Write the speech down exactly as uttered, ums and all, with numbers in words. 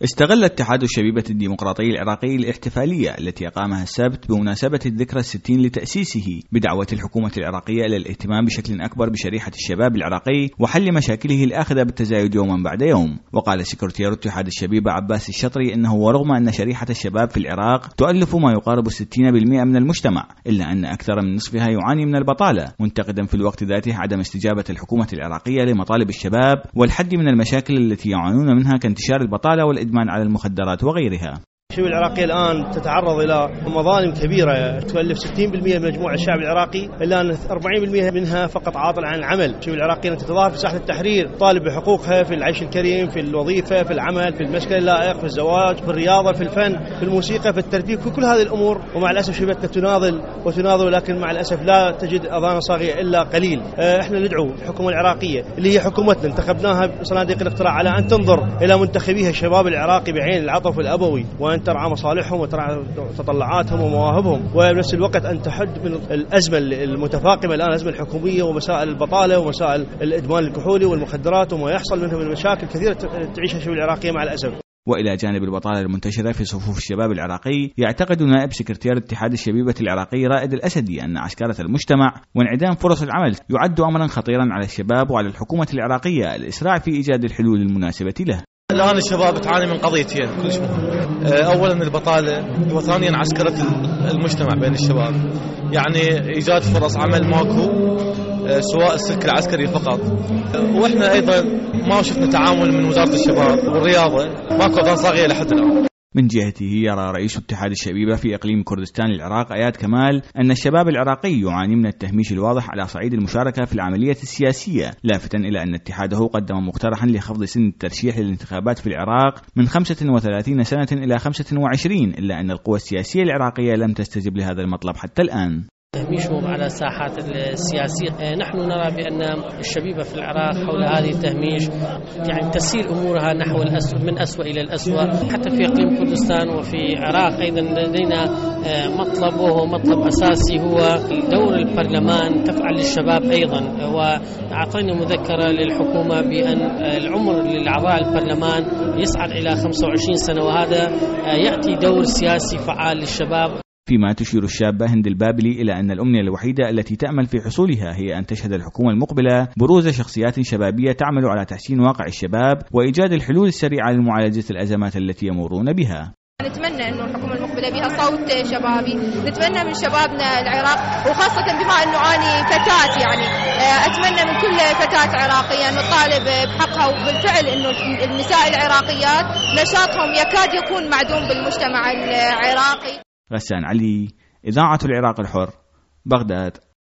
استغل اتحاد الشبيبة الديمقراطي العراقي الاحتفالية التي أقامها السبت بمناسبة الذكرى الستين لتأسيسه بدعوة الحكومة العراقية إلى الاهتمام بشكل أكبر بشريحة الشباب العراقي وحل مشاكله الآخذة بالتزايد يوما بعد يوم. وقال سكرتير اتحاد الشبيبة عباس الشطري إنه ورغم أن شريحة الشباب في العراق تؤلف ما يقارب ستين بالمئة من المجتمع إلا أن أكثر من نصفها يعاني من البطالة، منتقدا في الوقت ذاته عدم استجابة الحكومة العراقية لمطالب الشباب والحد من المشاكل التي يعانون منها كانتشار البطالة والإدمان على المخدرات وغيرها. الشباب العراقي الآن تتعرض إلى مظالم كبيرة تؤلف ستين بالمئة من مجموع الشعب العراقي، إلا أن أربعين بالمئة منها فقط عاطل عن العمل. الشباب العراقي تتظاهر في ساحة التحرير، طالب بحقوقها في العيش الكريم، في الوظيفة، في العمل، في المسكن اللائق، في الزواج، في الرياضة، في الفن، في الموسيقى، في الترفيه، في كل هذه الأمور. ومع الأسف شبابتنا تناضل وتناضل، ولكن مع الأسف لا تجد أذان صاغية إلا قليل. احنا ندعو الحكومة العراقية اللي هي حكومتنا انتخبناها بصناديق الاقتراع على أن تنظر إلى منتخبيها الشباب العراقي بعين العطف الأبوي، وأن ترعى مصالحهم وترعى تطلعاتهم ومواهبهم، وبنفس الوقت أن تحد من الأزمة المتفاقمة الآن، الأزمة الحكومية ومسائل البطالة ومسائل الإدمان الكحولي والمخدرات وما يحصل منها من مشاكل كثيرة تعيشها الشباب العراقية مع الأسف. وإلى جانب البطالة المنتشرة في صفوف الشباب العراقي، يعتقد نائب سكرتير اتحاد الشبيبة العراقي رائد الأسدي أن عشكرة المجتمع وانعدام فرص العمل يعد أمرا خطيرا على الشباب وعلى الحكومة العراقية الإسراع في إيجاد الحلول المناسبة له. الآن الشباب تعاني من قضيتين كلش مهمة، أولا البطالة، وثانيا عسكرة المجتمع بين الشباب، يعني إيجاد فرص عمل ماكو سواء السلك العسكري فقط. وإحنا أيضا ما شفنا تعامل من وزارة الشباب والرياضة، ماكو أذان صاغية لحد الآن. من جهته يرى رئيس اتحاد الشبيبة في إقليم كردستان العراق اياد كمال أن الشباب العراقي يعاني من التهميش الواضح على صعيد المشاركة في العملية السياسية، لافتاً إلى أن اتحاده قدم مقترحا لخفض سن الترشيح للانتخابات في العراق من خمسة وثلاثين سنة إلى خمسة وعشرين، إلا أن القوى السياسية العراقية لم تستجب لهذا المطلب حتى الآن. تهميشهم على الساحات السياسية، نحن نرى بأن الشبيبة في العراق حول هذه التهميش يعني تسير أمورها نحو الأسوأ من أسوأ إلى الأسوأ. حتى في إقليم كردستان وفي العراق أيضا لدينا مطلب، وهو مطلب أساسي، هو دور البرلمان تفعل للشباب أيضا. وأعطينا مذكرة للحكومة بأن العمر للأعضاء البرلمان يصعد إلى خمسة وعشرين سنة، وهذا يأتي دور سياسي فعال للشباب. فيما تشير الشابة هند البابلي إلى أن الأمنية الوحيدة التي تأمل في حصولها هي أن تشهد الحكومة المقبلة بروز شخصيات شبابية تعمل على تحسين واقع الشباب وإيجاد الحلول السريعة لمعالجة الأزمات التي يمرون بها. نتمنى أنه الحكومة المقبلة بها صوت شبابي، نتمنى من شبابنا العراق، وخاصة بما أنه أني فتاة، يعني أتمنى من كل فتاة عراقية أن نطالب بحقها، وبالفعل أنه النساء العراقيات نشاطهم يكاد يكون معدوم بالمجتمع العراقي. غسان علي، إذاعة العراق الحر، بغداد.